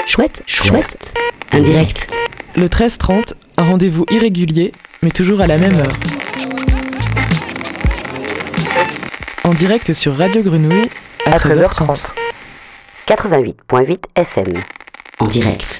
Chouette. Indirect. Le 13-30, un rendez-vous irrégulier, mais toujours à la même heure. En direct sur Radio Grenouille à 13h30. 88.8 FM. En direct.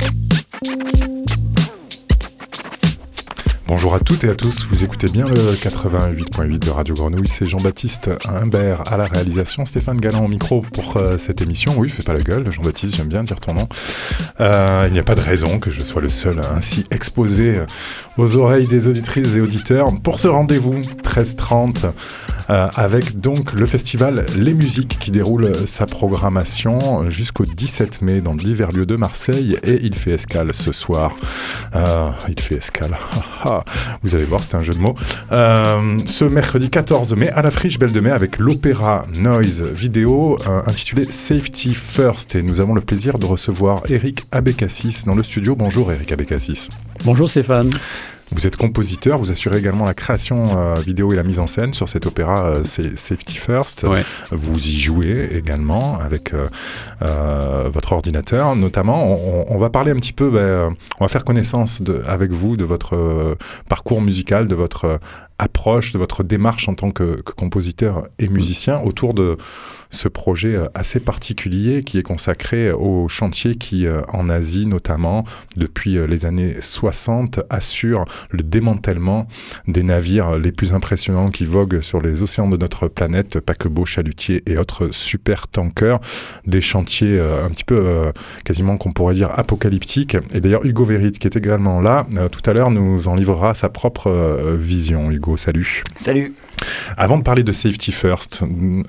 Bonjour à toutes et à tous, vous écoutez bien le 88.8 de Radio Grenouille, c'est Jean-Baptiste Humbert à la réalisation, Stéphane Galland au micro pour cette émission. Oui, fais pas la gueule, Jean-Baptiste, j'aime bien dire ton nom. Il n'y a pas de raison que je sois le seul ainsi exposé aux oreilles des auditrices et auditeurs pour ce rendez-vous 13h30 avec donc le festival Les Musiques qui déroule sa programmation jusqu'au 17 mai dans divers lieux de Marseille et il fait escale ce soir. Il fait escale. Vous allez voir, c'est un jeu de mots. Ce mercredi 14 mai à la Friche Belle de Mai avec l'opéra Noise vidéo intitulé Safety First. Et nous avons le plaisir de recevoir Eric Abécassis dans le studio. Bonjour Eric Abécassis. Bonjour Stéphane. Vous êtes compositeur, vous assurez également la création vidéo et la mise en scène sur cet opéra Safety First. Ouais. Vous y jouez également avec votre ordinateur. Notamment, on va parler un petit peu, on va faire connaissance avec vous de votre parcours musical, de votre approche, de votre démarche en tant que compositeur et musicien autour de ce projet assez particulier qui est consacré au chantier qui, en Asie notamment, depuis les années 60, assure le démantèlement des navires les plus impressionnants qui voguent sur les océans de notre planète, paquebots, chalutiers et autres super tankers, des chantiers un petit peu quasiment qu'on pourrait dire apocalyptiques. Et d'ailleurs Hugo Vérit qui est également là, tout à l'heure nous en livrera sa propre vision. Hugo, salut. Salut. Avant de parler de Safety First, où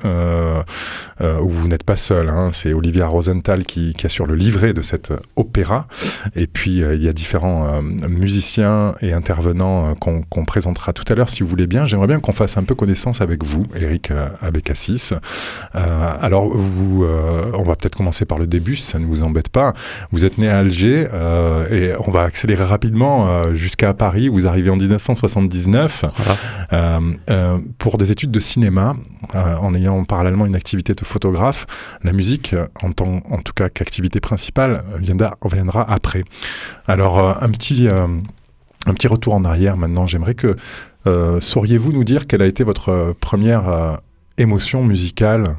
vous n'êtes pas seul, c'est Olivia Rosenthal qui assure le livret de cet opéra. Et puis, il y a différents musiciens et intervenants qu'on présentera tout à l'heure, si vous voulez bien. J'aimerais bien qu'on fasse un peu connaissance avec vous, Eric Abécassis. Alors, on va peut-être commencer par le début, si ça ne vous embête pas. Vous êtes né à Alger et on va accélérer rapidement jusqu'à Paris. Vous arrivez en 1979. Voilà. Pour des études de cinéma, en ayant parallèlement une activité de photographe. La musique, en tout cas qu'activité principale, viendra après. Alors, un petit retour en arrière maintenant. J'aimerais que sauriez-vous nous dire quelle a été votre première émotion musicale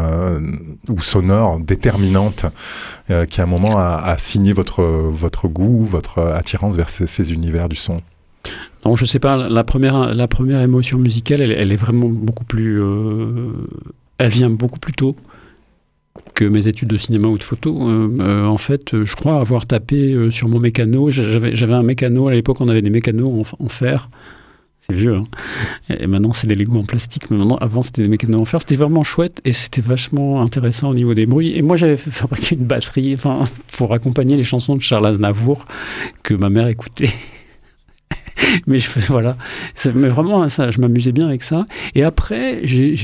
ou sonore déterminante qui à un moment a signé votre goût, votre attirance vers ces univers du son? Non, je sais pas, la première émotion musicale, elle est vraiment beaucoup plus... elle vient beaucoup plus tôt que mes études de cinéma ou de photo. En fait, je crois avoir tapé sur mon mécano. J'avais un mécano, à l'époque on avait des mécanos en fer. C'est vieux, hein. Et maintenant c'est des Lego en plastique, mais avant c'était des mécanos en fer. C'était vraiment chouette et c'était vachement intéressant au niveau des bruits. Et moi j'avais fabriqué une batterie pour accompagner les chansons de Charles Aznavour que ma mère écoutait. Mais voilà, mais vraiment, ça, je m'amusais bien avec ça. Et après,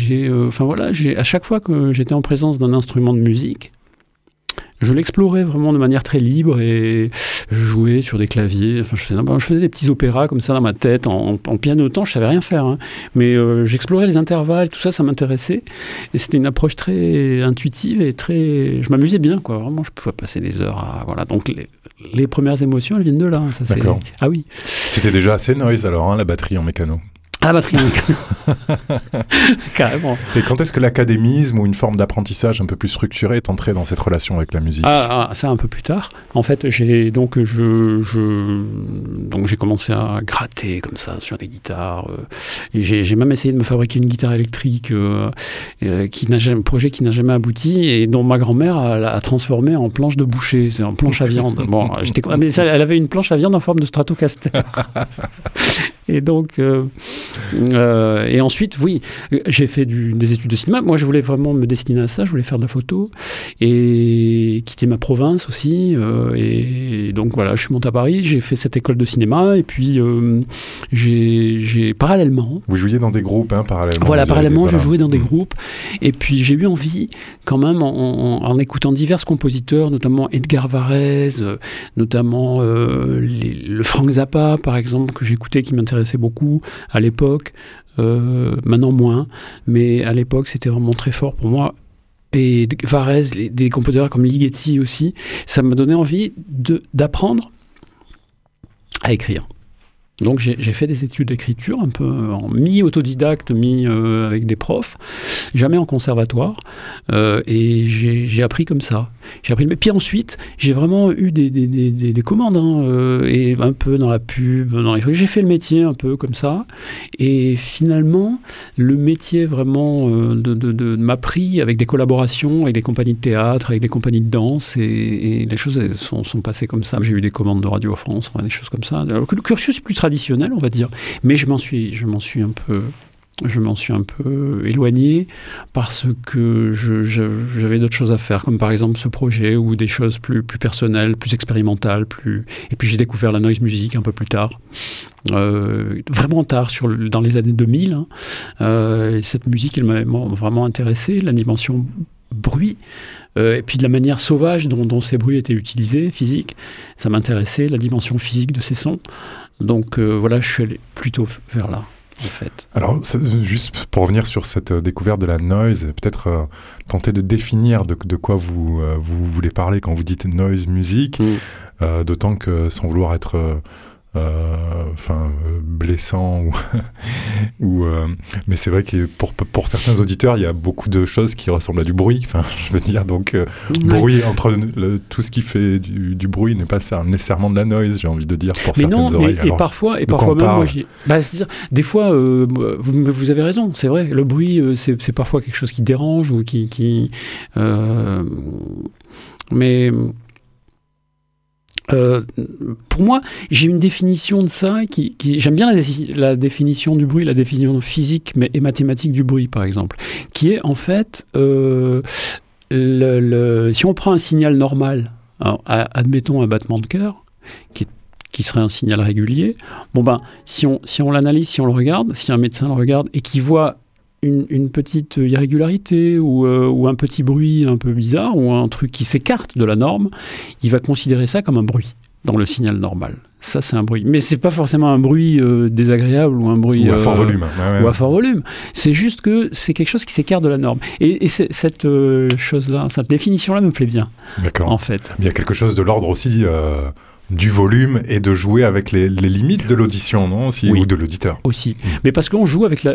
à chaque fois que j'étais en présence d'un instrument de musique, je l'explorais vraiment de manière très libre et je jouais sur des claviers. Je faisais des petits opéras comme ça dans ma tête, en pianotant. Je savais rien faire, mais j'explorais les intervalles, tout ça, ça m'intéressait. Et c'était une approche très intuitive et très. Je m'amusais bien, quoi. Vraiment, je pouvais passer des heures à. Voilà. Donc les premières émotions, elles viennent de là. Ça, D'accord. Ah oui. C'était déjà assez noise alors, la batterie en mécano. La batterie en mécano. Carrément. Et quand est-ce que l'académisme ou une forme d'apprentissage un peu plus structurée est entrée dans cette relation avec la musique? Ça un peu plus tard. En fait, j'ai commencé à gratter comme ça sur des guitares. Et j'ai même essayé de me fabriquer une guitare électrique, un projet qui n'a jamais abouti et dont ma grand-mère a transformé en planche de boucher, c'est en planche à viande. Bon, elle avait une planche à viande en forme de Stratocaster. Et donc, et ensuite, oui, j'ai fait des études de cinéma. Moi, je voulais vraiment me destiner à ça. Je voulais faire de la photo et quitter ma province aussi. Et donc, voilà, je suis monté à Paris. J'ai fait cette école de cinéma. Et puis, j'ai parallèlement... Vous jouiez dans des groupes, parallèlement? Voilà, parallèlement, je jouais dans des groupes. Et puis, j'ai eu envie, quand même, en écoutant divers compositeurs, notamment Edgar Varèse, notamment le Frank Zappa, par exemple, que j'écoutais, qui m'intéressait beaucoup à l'époque, maintenant moins, mais à l'époque c'était vraiment très fort pour moi et Varèse, des compositeurs comme Ligeti aussi, ça m'a donné envie d'apprendre à écrire. Donc j'ai fait des études d'écriture, un peu en mi-autodidacte, avec des profs, jamais en conservatoire, et j'ai appris comme ça. Mais puis ensuite, j'ai vraiment eu des commandes, et un peu dans la pub, j'ai fait le métier un peu comme ça, et finalement, le métier vraiment m'a pris avec des collaborations, avec des compagnies de théâtre, avec des compagnies de danse, et les choses elles sont passées comme ça. J'ai eu des commandes de Radio France, des choses comme ça. Alors, le cursus est plus traditionnel, on va dire, mais je m'en suis un peu éloigné parce que j'avais d'autres choses à faire, comme par exemple ce projet ou des choses plus personnelles, plus expérimentales, et puis j'ai découvert la noise music un peu plus tard, vraiment tard, dans les années 2000. Et cette musique, elle m'a vraiment intéressé, la dimension bruit, et puis de la manière sauvage dont ces bruits étaient utilisés, physiques, ça m'intéressait, la dimension physique de ces sons. Donc voilà, je suis allé plutôt vers là, en fait. Alors, juste pour revenir sur cette découverte de la noise, peut-être tenter de définir de quoi vous voulez parler quand vous dites noise music, d'autant que sans vouloir être blessant mais c'est vrai que pour certains auditeurs il y a beaucoup de choses qui ressemblent à du bruit, je veux dire, donc bruit entre tout ce qui fait du bruit n'est pas nécessairement de la noise, j'ai envie de dire, pour certaines oreilles. Et parfois même moi c'est-à-dire des fois vous avez raison, c'est vrai, le bruit c'est parfois quelque chose qui dérange ou mais pour moi, j'ai une définition de ça j'aime bien la définition du bruit, la définition physique et mathématique du bruit, par exemple, qui est en fait si on prend un signal normal, admettons un battement de cœur, qui serait un signal régulier, si on l'analyse, si on le regarde, si un médecin le regarde et qu'il voit une petite irrégularité ou un petit bruit un peu bizarre ou un truc qui s'écarte de la norme, il va considérer ça comme un bruit dans le signal normal. Ça, c'est un bruit. Mais c'est pas forcément un bruit désagréable ou un bruit... Ou à fort volume. Ou à fort volume. C'est juste que c'est quelque chose qui s'écarte de la norme. Et cette chose-là, cette définition-là me plaît bien. D'accord. En fait. Il y a quelque chose de l'ordre aussi... du volume et de jouer avec les limites de l'audition, non aussi, oui, ou de l'auditeur. Aussi. Mais parce qu'on joue avec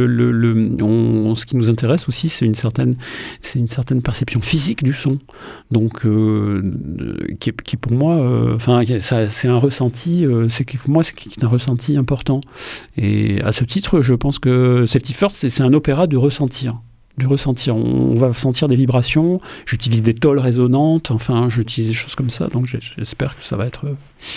ce qui nous intéresse aussi, c'est une certaine perception physique du son. Donc, qui pour moi, c'est un ressenti, pour moi, c'est un ressenti important. Et à ce titre, je pense que Safety First, c'est un opéra du ressentir. On va sentir des vibrations, j'utilise des tôles résonantes, j'utilise des choses comme ça, donc j'espère que ça va être...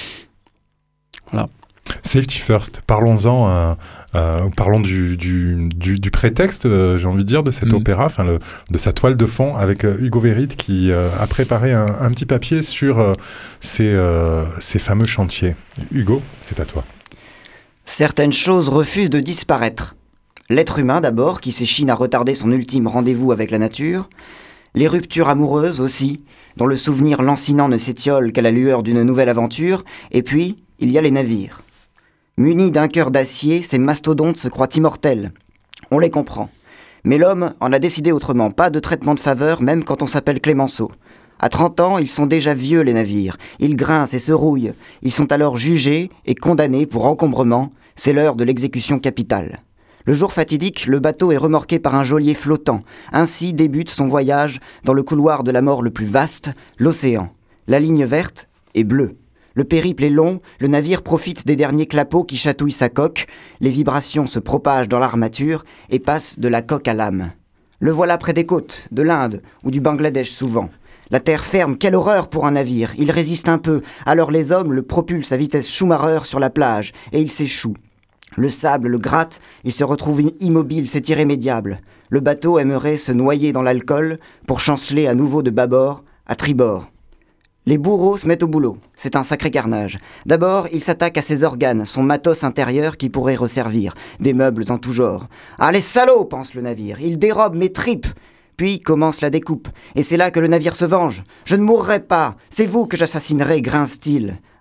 Voilà. Safety First, parlons-en, parlons du prétexte, j'ai envie de dire, de cet opéra, de sa toile de fond, avec Hugo Vérit qui a préparé un petit papier sur ces fameux chantiers. Hugo, c'est à toi. Certaines choses refusent de disparaître. L'être humain d'abord, qui s'échine à retarder son ultime rendez-vous avec la nature. Les ruptures amoureuses aussi, dont le souvenir lancinant ne s'étiole qu'à la lueur d'une nouvelle aventure. Et puis, il y a les navires. Munis d'un cœur d'acier, ces mastodontes se croient immortels. On les comprend. Mais l'homme en a décidé autrement. Pas de traitement de faveur, même quand on s'appelle Clémenceau. À 30 ans, ils sont déjà vieux, les navires. Ils grincent et se rouillent. Ils sont alors jugés et condamnés pour encombrement. C'est l'heure de l'exécution capitale. Le jour fatidique, le bateau est remorqué par un geôlier flottant. Ainsi débute son voyage dans le couloir de la mort le plus vaste, l'océan. La ligne verte est bleue. Le périple est long, le navire profite des derniers clapots qui chatouillent sa coque. Les vibrations se propagent dans l'armature et passent de la coque à l'âme. Le voilà près des côtes, de l'Inde ou du Bangladesh souvent. La terre ferme, quelle horreur pour un navire. Il résiste un peu, alors les hommes le propulsent à vitesse Schumacher sur la plage et il s'échoue. Le sable le gratte, il se retrouve immobile, c'est irrémédiable. Le bateau aimerait se noyer dans l'alcool pour chanceler à nouveau de bâbord à tribord. Les bourreaux se mettent au boulot, c'est un sacré carnage. D'abord, ils s'attaquent à ses organes, son matos intérieur qui pourrait resservir, des meubles en tout genre. « Ah, les salauds !» pense le navire, « ils dérobent mes tripes !» Puis commence la découpe, et c'est là que le navire se venge. « Je ne mourrai pas, c'est vous que j'assassinerai !» grince-t-il. « Aïe !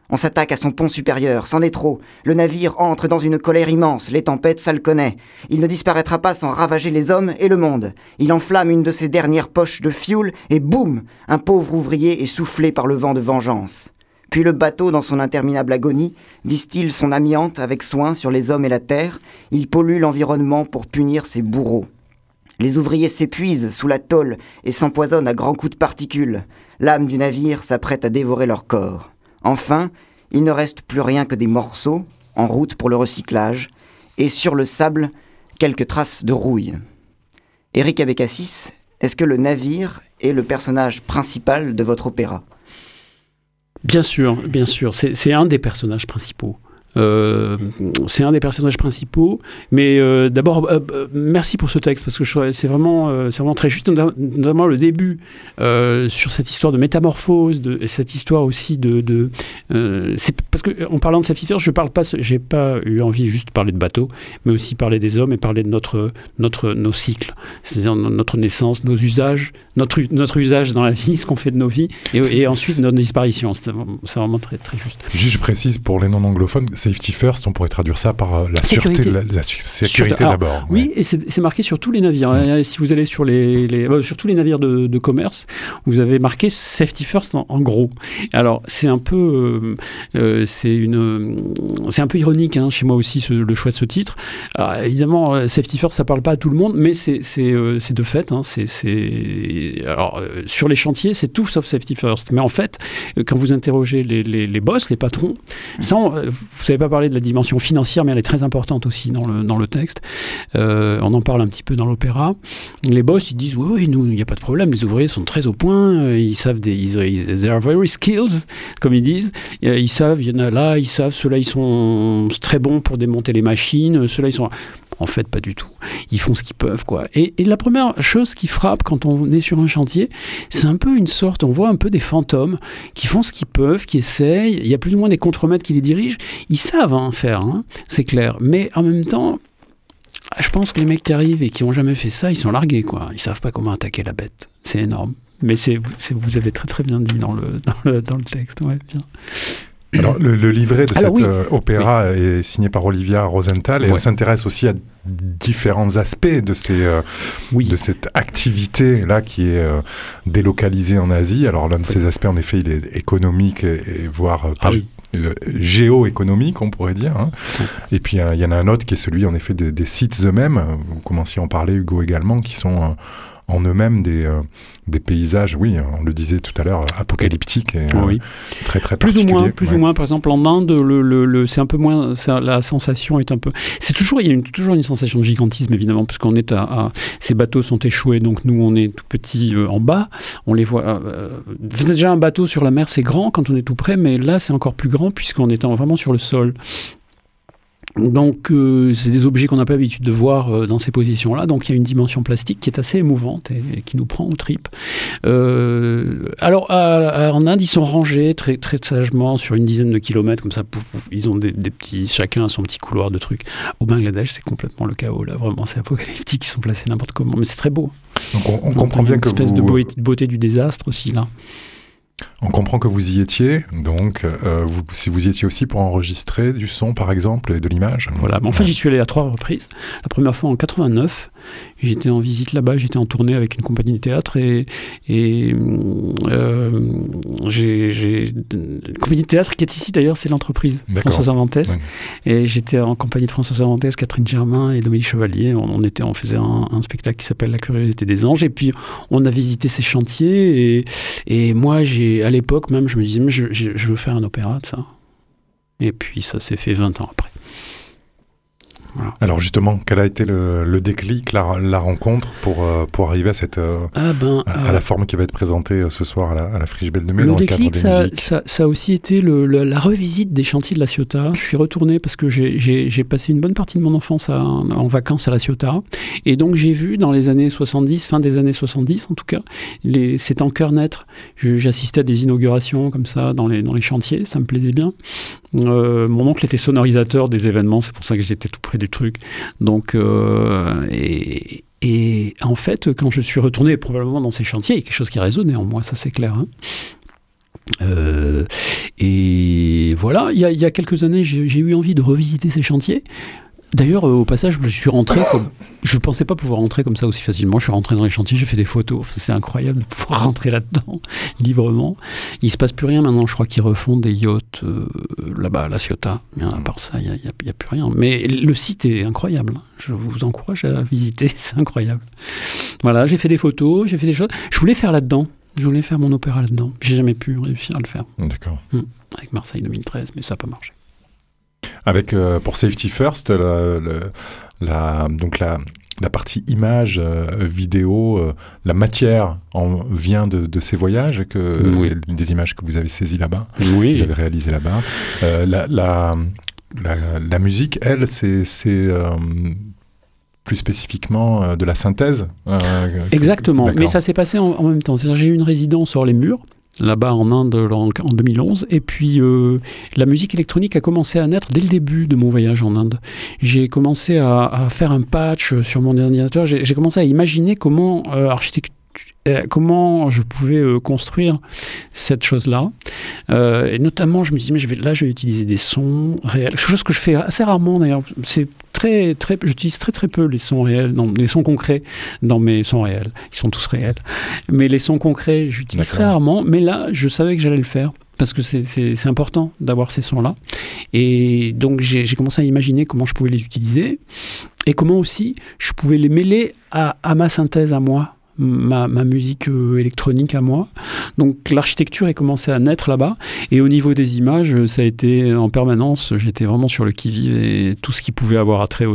On s'attaque à son pont supérieur, c'en est trop. Le navire entre dans une colère immense, les tempêtes, ça le connaît. Il ne disparaîtra pas sans ravager les hommes et le monde. Il enflamme une de ses dernières poches de fioul et boum, un pauvre ouvrier est soufflé par le vent de vengeance. Puis le bateau, dans son interminable agonie, distille son amiante avec soin sur les hommes et la terre. Il pollue l'environnement pour punir ses bourreaux. Les ouvriers s'épuisent sous la tôle et s'empoisonnent à grands coups de particules. L'âme du navire s'apprête à dévorer leur corps. Enfin, il ne reste plus rien que des morceaux, en route pour le recyclage, et sur le sable, quelques traces de rouille. Éric Abécassis, est-ce que le navire est le personnage principal de votre opéra ? Bien sûr, c'est un des personnages principaux. Mais d'abord, merci pour ce texte, parce que c'est vraiment très juste, notamment le début, sur cette histoire de métamorphose, et cette histoire aussi c'est parce qu'en parlant de Safety First, j'ai pas eu envie juste de parler de bateau, mais aussi parler des hommes et parler de nos cycles, c'est-à-dire notre naissance, nos usages, notre usage dans la vie, ce qu'on fait de nos vies, et ensuite notre disparition. C'est vraiment très, très juste. Juste, je précise pour les non-anglophones, Safety First, on pourrait traduire ça par la sécurité d'abord. Oui, et c'est marqué sur tous les navires. Si vous allez sur sur tous les navires de commerce, vous avez marqué Safety First en gros. Alors, c'est un peu, c'est un peu ironique chez moi aussi le choix de ce titre. Alors, évidemment, Safety First, ça parle pas à tout le monde, mais c'est de fait. Alors, sur les chantiers, c'est tout sauf Safety First. Mais en fait, quand vous interrogez les boss, les patrons, ça, vous n'avez pas parlé de la dimension financière, mais elle est très importante aussi dans le texte. On en parle un petit peu dans l'opéra. Les boss, ils disent oui, nous, il n'y a pas de problème, les ouvriers sont très au point, ils savent they are very skilled, comme ils disent. Ils savent, il y en a là, ils savent, ceux-là, ils sont très bons pour démonter les machines, ceux-là, ils sont... En fait, pas du tout. Ils font ce qu'ils peuvent, quoi. Et la première chose qui frappe quand on est sur un chantier, c'est un peu on voit un peu des fantômes qui font ce qu'ils peuvent, qui essayent. Il y a plus ou moins des contremaîtres qui les dirigent. Ils savent faire, c'est clair. Mais en même temps, je pense que les mecs qui arrivent et qui n'ont jamais fait ça, ils sont largués, quoi. Ils savent pas comment attaquer la bête. C'est énorme. Mais vous avez très très bien dit dans le texte. Ouais, bien. Alors, le livret de opéra est signé par Olivia Rosenthal et elle s'intéresse aussi à différents aspects de cette activité-là qui est délocalisée en Asie. Alors, l'un de ces aspects, en effet, il est économique et voire géoéconomique, on pourrait dire. Et puis, il y en a un autre qui est celui, en effet, des sites eux-mêmes. Vous commenciez à en parler, Hugo, également, qui sont... en eux-mêmes des paysages, oui, on le disait tout à l'heure, apocalyptiques et très très particuliers. Plus ou moins, par exemple en Inde, c'est un peu moins, la sensation est un peu... Il y a toujours une sensation de gigantisme évidemment, puisqu'on est ces bateaux sont échoués, donc nous on est tout petits en bas, on les voit... déjà un bateau sur la mer c'est grand quand on est tout près, mais là c'est encore plus grand puisqu'on est vraiment sur le sol. Donc, c'est des objets qu'on n'a pas l'habitude de voir dans ces positions-là. Donc, il y a une dimension plastique qui est assez émouvante et qui nous prend aux tripes. Alors, en Inde, ils sont rangés très, très sagement sur une dizaine de kilomètres. Comme ça, ils ont des petits... Chacun a son petit couloir de trucs. Au Bangladesh, c'est complètement le chaos. Là, vraiment, c'est apocalyptique. Ils sont placés n'importe comment. Mais c'est très beau. Donc, on comprend bien que une espèce de beauté du désastre aussi, là. On comprend que vous y étiez, donc si vous y étiez aussi pour enregistrer du son par exemple et de l'image. Voilà, mais enfin j'y suis allé à 3 reprises. La première fois en 89, j'étais en visite là-bas, j'étais en tournée avec une compagnie de théâtre et j'ai une compagnie de théâtre qui est ici d'ailleurs, c'est l'entreprise François Cervantes. Oui. Et j'étais en compagnie de François Cervantes, Catherine Germain et Dominique Chevalier. On faisait un spectacle qui s'appelle La curiosité des anges et puis on a visité ces chantiers et moi à l'époque même, je me disais, mais je veux faire un opéra de ça. Et puis ça s'est fait 20 ans après. Voilà. Alors justement, quel a été le déclic, la rencontre pour arriver à cette à la forme qui va être présentée ce soir à la Friche Belle de Mai dans le cadre des musiques. Ça a aussi été la revisite des chantiers de La Ciotat. Je suis retourné parce que j'ai passé une bonne partie de mon enfance en vacances à La Ciotat. Et donc j'ai vu dans les années 70, fin des années 70 en tout cas, c'était en cœur naître. J'assistais à des inaugurations comme ça dans les chantiers, ça me plaisait bien. Mon oncle était sonorisateur des événements, c'est pour ça que j'étais tout près du truc. Donc, et en fait, quand je suis retourné probablement dans ces chantiers, il y a quelque chose qui résonnait en moi, ça c'est clair. Et voilà, il y a quelques années, j'ai eu envie de revisiter ces chantiers. D'ailleurs, au passage, je suis rentré je ne pensais pas pouvoir rentrer comme ça aussi facilement. Je suis rentré dans les chantiers, j'ai fait des photos. C'est incroyable de pouvoir rentrer là-dedans librement. Il ne se passe plus rien maintenant. Je crois qu'ils refont des yachts là-bas à La Ciotat. Mais à part ça, il n'y a plus rien. Mais le site est incroyable. Je vous encourage à visiter. C'est incroyable. Voilà, j'ai fait des photos, j'ai fait des choses. Je voulais faire là-dedans. Je voulais faire mon opéra là-dedans. J'ai jamais pu réussir à le faire. D'accord. Avec Marseille 2013, mais ça n'a pas marché. Avec, pour Safety First, donc la partie image, vidéo, la matière vient de ces voyages, des images que vous avez saisies là-bas, vous avez réalisées là-bas. La musique, elle, c'est plus spécifiquement de la synthèse. Exactement, mais ça s'est passé en même temps. C'est-à-dire, j'ai eu une résidence hors les murs, là-bas en Inde en 2011, et puis la musique électronique a commencé à naître dès le début de mon voyage en Inde. J'ai commencé à faire un patch sur mon ordinateur, j'ai commencé à imaginer comment comment je pouvais construire cette chose-là. Et notamment, je me disais, mais je vais utiliser des sons réels, chose que je fais assez rarement d'ailleurs. J'utilise très peu les sons réels, les sons concrets dans mes sons réels. Ils sont tous réels. Mais les sons concrets, j'utilise très rarement. Mais là, je savais que j'allais le faire. Parce que c'est important d'avoir ces sons-là. Et donc, j'ai commencé à imaginer comment je pouvais les utiliser et comment aussi je pouvais les mêler à ma synthèse à moi, ma musique électronique à moi. Donc, l'architecture est commencée à naître là-bas. Et au niveau des images, ça a été en permanence, j'étais vraiment sur le qui-vive et tout ce qui pouvait avoir attrait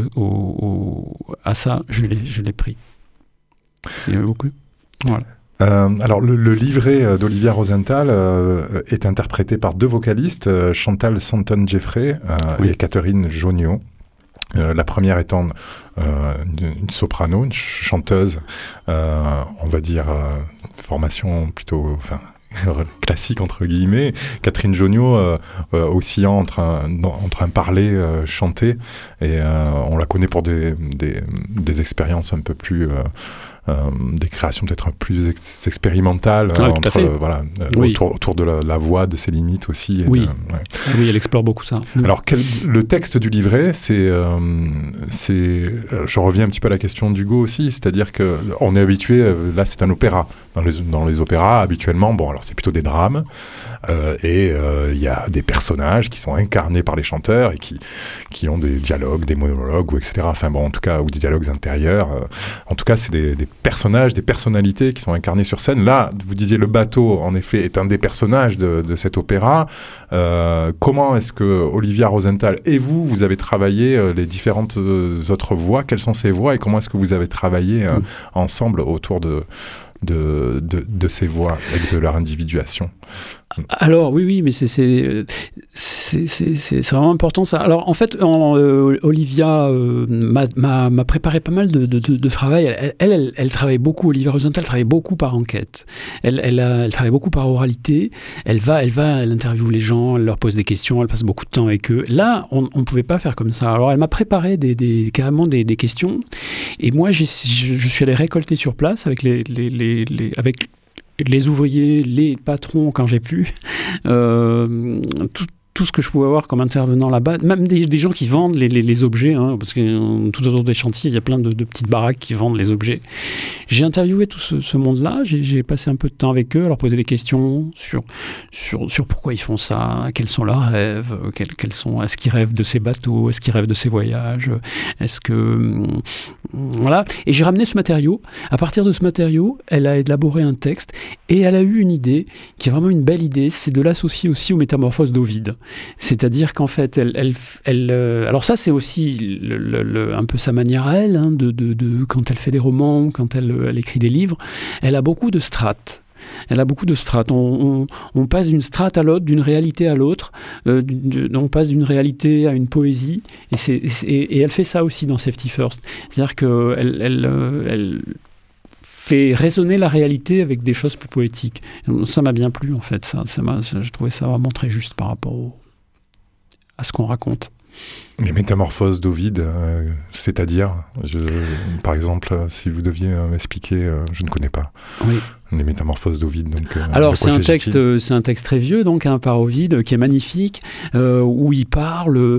à ça, je l'ai pris. C'est beaucoup. Voilà. Alors, le livret d'Olivia Rosenthal est interprété par deux vocalistes, Chantal Santon-Jeffrey et Catherine Jonio. La première étant une soprano, une chanteuse, on va dire, formation plutôt classique, entre guillemets. Catherine Jonio, oscillant entre un parler chanté, et on la connaît pour des expériences un peu plus... des créations peut-être un peu plus expérimentales autour de la voix, de ses limites aussi. Oui, elle explore beaucoup ça. Alors, le texte du livret, je reviens un petit peu à la question d'Hugo aussi, c'est-à-dire qu'on est habitué, là c'est un opéra. Dans les opéras, habituellement, alors c'est plutôt des drames, et il y a des personnages qui sont incarnés par les chanteurs et qui ont des dialogues, des monologues, etc. En tout cas, ou des dialogues intérieurs. En tout cas, c'est des personnages, des personnalités qui sont incarnées sur scène. Là, vous disiez, le bateau, en effet, est un des personnages de cet opéra. Comment est-ce que Olivia Rosenthal et vous avez travaillé les différentes autres voix? Quelles sont ces voix et comment est-ce que vous avez travaillé ensemble autour de ces voix et de leur individuation? Alors oui, mais c'est vraiment important ça. Alors en fait, Olivia m'a préparé pas mal de travail. Elle travaille beaucoup. Olivia Rosenthal travaille beaucoup par enquête. Elle travaille beaucoup par oralité. Elle interviewe les gens, elle leur pose des questions, elle passe beaucoup de temps avec eux. Là, on ne pouvait pas faire comme ça. Alors elle m'a préparé carrément des questions. Et moi, je suis allé récolter sur place avec les ouvriers, les patrons quand j'ai pu, tout ce que je pouvais avoir comme intervenant là-bas, même des gens qui vendent les objets, parce que tout autour des chantiers, il y a plein de petites baraques qui vendent les objets. J'ai interviewé tout ce monde-là, j'ai passé un peu de temps avec eux, à leur poser des questions sur pourquoi ils font ça, quels sont leurs rêves, est-ce qu'ils rêvent de ces bateaux, est-ce qu'ils rêvent de ces voyages, voilà. Et j'ai ramené ce matériau. À partir de ce matériau, elle a élaboré un texte et elle a eu une idée qui est vraiment une belle idée, c'est de l'associer aussi aux métamorphoses d'Ovide. C'est-à-dire qu'en fait, alors ça c'est aussi un peu sa manière à elle, quand elle fait des romans, quand elle écrit des livres, elle a beaucoup de strates. On passe d'une strate à l'autre, d'une réalité à l'autre, on passe d'une réalité à une poésie, et elle fait ça aussi dans Safety First. C'est-à-dire qu'elle fait résonner la réalité avec des choses plus poétiques. Ça m'a bien plu en fait, je trouvais ça vraiment très juste par rapport à ce qu'on raconte. Les métamorphoses d'Ovide, c'est-à-dire, par exemple, si vous deviez m'expliquer, je ne connais pas. Oui. Les Métamorphoses d'Ovide. Donc, alors c'est un texte très vieux, donc par Ovide, qui est magnifique, où il parle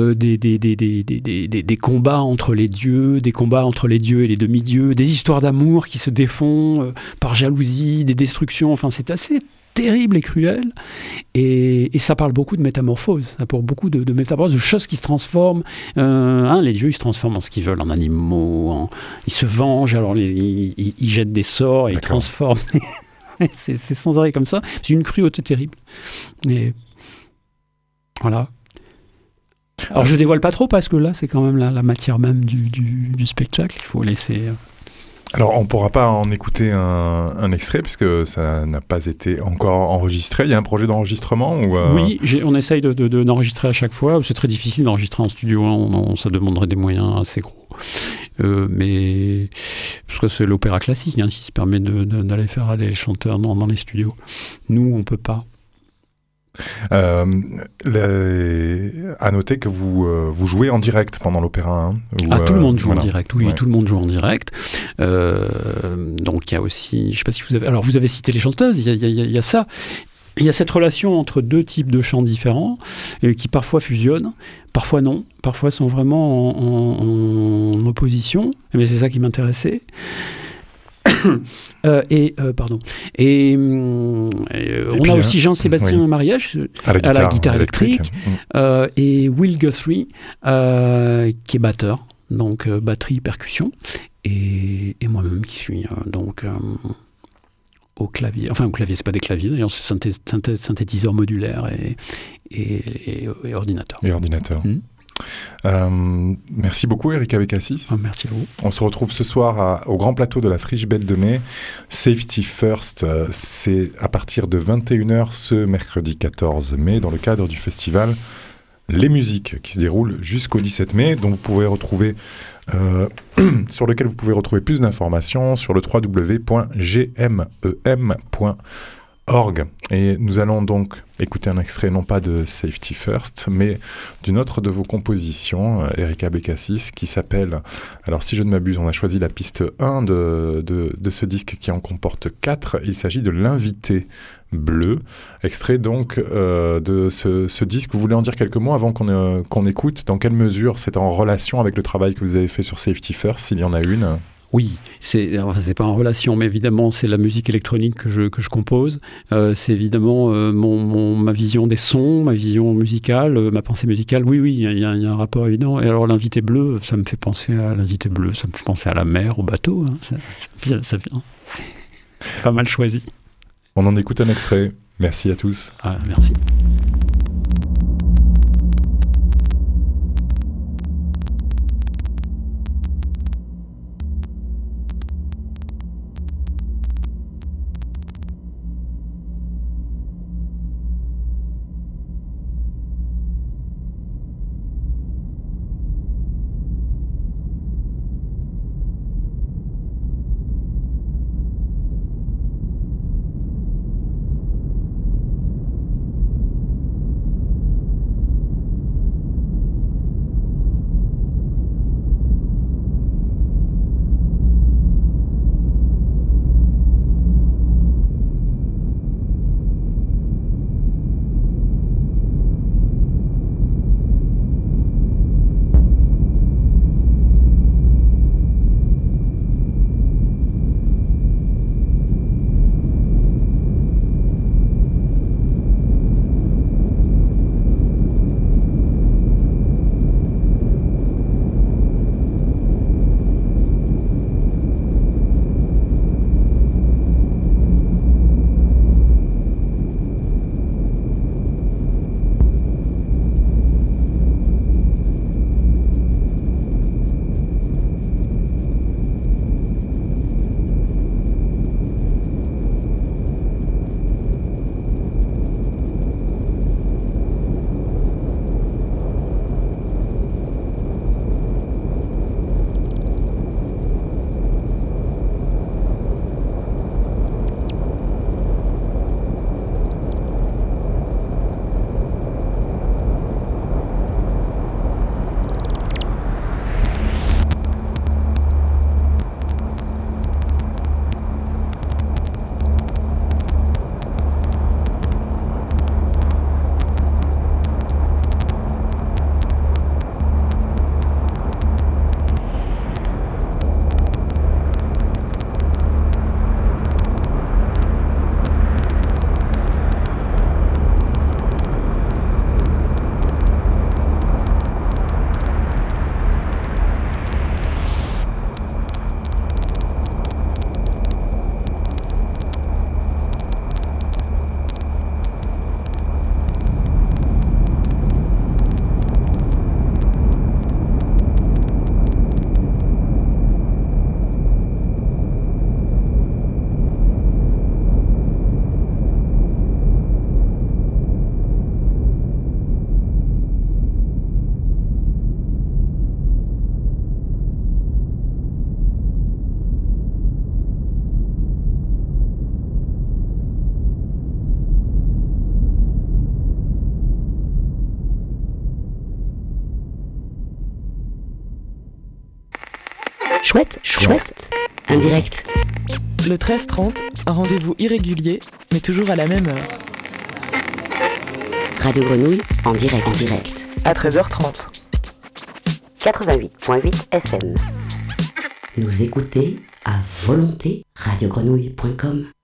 des combats entre les dieux, et les demi-dieux, des histoires d'amour qui se défont par jalousie, des destructions. Enfin, c'est assez terrible et cruel, et ça parle beaucoup de métamorphose, ça parle beaucoup de métamorphose, de choses qui se transforment. Les dieux, ils se transforment en ce qu'ils veulent, en animaux, ils se vengent, alors ils jettent des sorts et ils transforment. c'est sans arrêt comme ça. C'est une cruauté terrible. Et voilà. Alors je dévoile pas trop, parce que là, c'est quand même la matière même du spectacle. Il faut laisser... Alors, on ne pourra pas en écouter un extrait, puisque ça n'a pas été encore enregistré. Il y a un projet d'enregistrement ou Oui, on essaye d'enregistrer à chaque fois. C'est très difficile d'enregistrer en studio, ça demanderait des moyens assez gros. Mais parce que c'est l'opéra classique, qui se permet d'aller faire les chanteurs dans les studios. Nous, on ne peut pas. À noter que vous jouez en direct pendant l'opéra. Tout le monde joue en direct. Oui, ouais. Tout le monde joue en direct. Donc il y a aussi, je sais pas si vous avez. Alors vous avez cité les chanteuses. Il y a ça. Il y a cette relation entre deux types de chants différents qui parfois fusionnent, parfois non, parfois sont vraiment en opposition. Mais c'est ça qui m'intéressait. On a aussi Jean-Sébastien Mariage à la guitare électrique. Et Will Guthrie qui est batteur, donc batterie, percussion, et moi-même qui suis au clavier. Enfin, au clavier, c'est pas des claviers d'ailleurs, c'est synthétiseur modulaire et ordinateur. Et ordinateur. Merci beaucoup Erika Bécassis. Merci à vous. On se retrouve ce soir au Grand Plateau de la Friche Belle de Mai. Safety First, c'est à partir de 21h ce mercredi 14 mai dans le cadre du festival Les Musiques qui se déroule jusqu'au 17 mai, dont vous pouvez retrouver sur lequel vous pouvez retrouver plus d'informations sur le www.gmem.org. Et nous allons donc écouter un extrait non pas de Safety First, mais d'une autre de vos compositions, Erika Bécassis, qui s'appelle, alors si je ne m'abuse, on a choisi la piste 1 de ce disque qui en comporte 4. Il s'agit de L'Invité bleu, extrait donc de ce disque. Vous voulez en dire quelques mots avant qu'on écoute? Dans quelle mesure c'est en relation avec le travail que vous avez fait sur Safety First, s'il y en a une? Oui, c'est pas en relation, mais évidemment c'est la musique électronique que je compose. C'est évidemment ma vision des sons, ma vision musicale, ma pensée musicale. Oui, il y a un rapport évident. Et alors l'invité bleu, ça me fait penser à l'invité bleu, ça me fait penser à la mer, au bateau. Ça vient. C'est pas mal choisi. On en écoute un extrait. Merci à tous. Merci. chouette, indirect. Le 13-30, un rendez-vous irrégulier, mais toujours à la même heure. Radio Grenouille en direct. À 13h30. 88.8 FM. Nous écoutez à volonté, radiogrenouille.com.